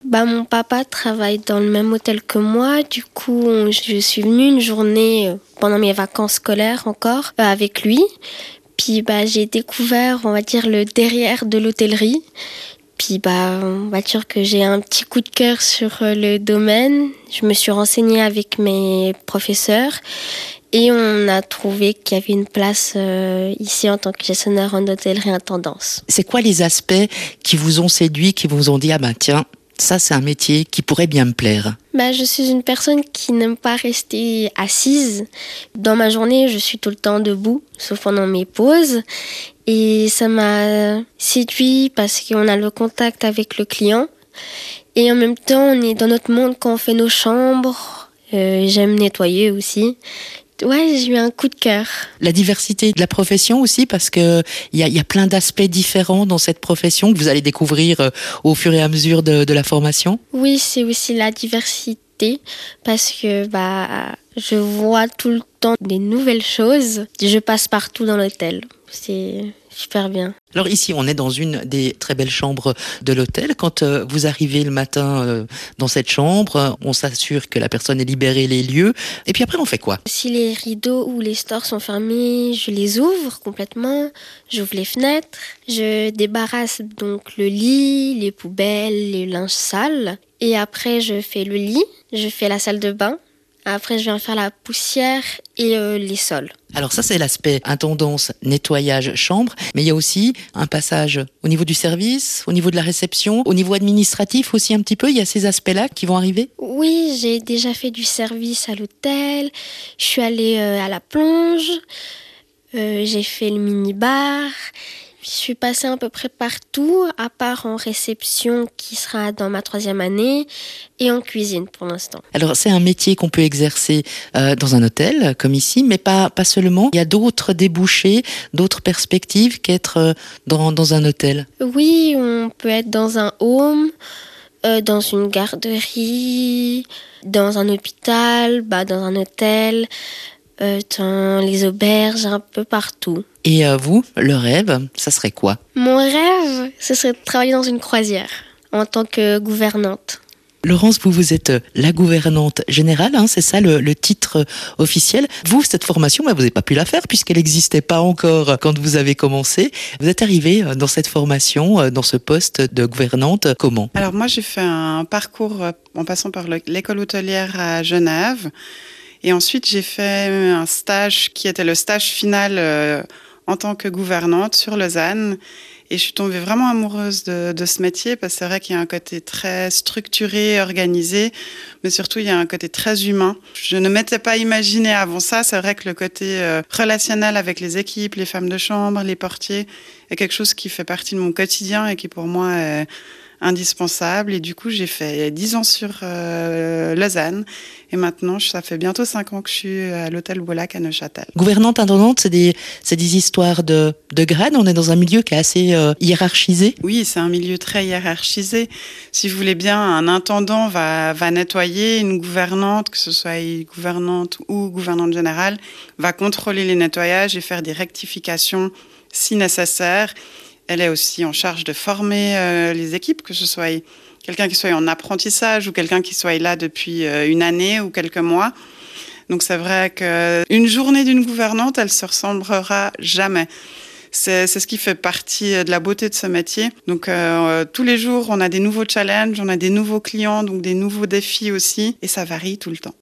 Mon papa travaille dans le même hôtel que moi. Du coup, je suis venue une journée pendant mes vacances scolaires encore avec lui. Puis j'ai découvert, on va dire, le derrière de l'hôtellerie. Puis on va dire que j'ai un petit coup de cœur sur le domaine. Je me suis renseignée avec mes professeurs et on a trouvé qu'il y avait une place ici en tant que gestionnaire en hôtellerie intendance. C'est quoi les aspects qui vous ont séduit, qui vous ont dit « Ah ben tiens, ça c'est un métier qui pourrait bien me plaire ». Je suis une personne qui n'aime pas rester assise. Dans ma journée, je suis tout le temps debout, sauf pendant mes pauses. Et ça m'a séduit parce qu'on a le contact avec le client. Et en même temps, on est dans notre monde quand on fait nos chambres. J'aime nettoyer aussi. Ouais, j'ai eu un coup de cœur. La diversité de la profession aussi, parce que il y a plein d'aspects différents dans cette profession que vous allez découvrir au fur et à mesure de la formation. Oui, c'est aussi la diversité, parce que je vois tout le temps des nouvelles choses. Je passe partout dans l'hôtel. C'est super bien. Alors ici, on est dans une des très belles chambres de l'hôtel. Quand vous arrivez le matin dans cette chambre, on s'assure que la personne ait libéré les lieux. Et puis après, on fait quoi? Si les rideaux ou les stores sont fermés, je les ouvre complètement. J'ouvre les fenêtres. Je débarrasse donc le lit, les poubelles, les linges sales. Et après, je fais le lit. Je fais la salle de bain. Après, je viens faire la poussière et les sols. Alors ça, c'est l'aspect intendance, nettoyage, chambre. Mais il y a aussi un passage au niveau du service, au niveau de la réception, au niveau administratif aussi un petit peu. Il y a ces aspects-là qui vont arriver? Oui, j'ai déjà fait du service à l'hôtel. Je suis allée à la plonge. J'ai fait le mini-bar. Je suis passée à peu près partout, à part en réception qui sera dans ma 3e année et en cuisine pour l'instant. Alors c'est un métier qu'on peut exercer dans un hôtel comme ici, mais pas seulement. Il y a d'autres débouchés, d'autres perspectives qu'être dans un hôtel. Oui, on peut être dans un home, dans une garderie, dans un hôpital, dans un hôtel, dans les auberges, un peu partout. Et vous, le rêve, ça serait quoi? Mon rêve, ce serait de travailler dans une croisière en tant que gouvernante. Laurence, vous êtes la gouvernante générale, c'est ça le titre officiel. Vous, cette formation, vous n'avez pas pu la faire puisqu'elle n'existait pas encore quand vous avez commencé. Vous êtes arrivée dans cette formation, dans ce poste de gouvernante, comment? Alors moi, j'ai fait un parcours en passant par l'école hôtelière à Genève. Et ensuite, j'ai fait un stage qui était le stage final en tant que gouvernante sur Lausanne. Et je suis tombée vraiment amoureuse de ce métier parce que c'est vrai qu'il y a un côté très structuré, organisé, mais surtout il y a un côté très humain. Je ne m'étais pas imaginé avant ça. C'est vrai que le côté relationnel avec les équipes, les femmes de chambre, les portiers, est quelque chose qui fait partie de mon quotidien et qui pour moi est indispensable. Et du coup, j'ai fait 10 ans sur Lausanne. Et maintenant, ça fait bientôt 5 ans que je suis à l'hôtel Beaulac à Neuchâtel. Gouvernante, intendante, c'est des histoires de grades. On est dans un milieu qui est assez hiérarchisé. Oui, c'est un milieu très hiérarchisé. Si vous voulez bien, un intendant va nettoyer, une gouvernante, que ce soit gouvernante ou gouvernante générale, va contrôler les nettoyages et faire des rectifications si nécessaire. Elle est aussi en charge de former les équipes, que ce soit quelqu'un qui soit en apprentissage ou quelqu'un qui soit là depuis une année ou quelques mois. Donc c'est vrai qu'une journée d'une gouvernante, elle se ressemblera jamais. C'est ce qui fait partie de la beauté de ce métier. Donc tous les jours, on a des nouveaux challenges, on a des nouveaux clients, donc des nouveaux défis aussi, et ça varie tout le temps.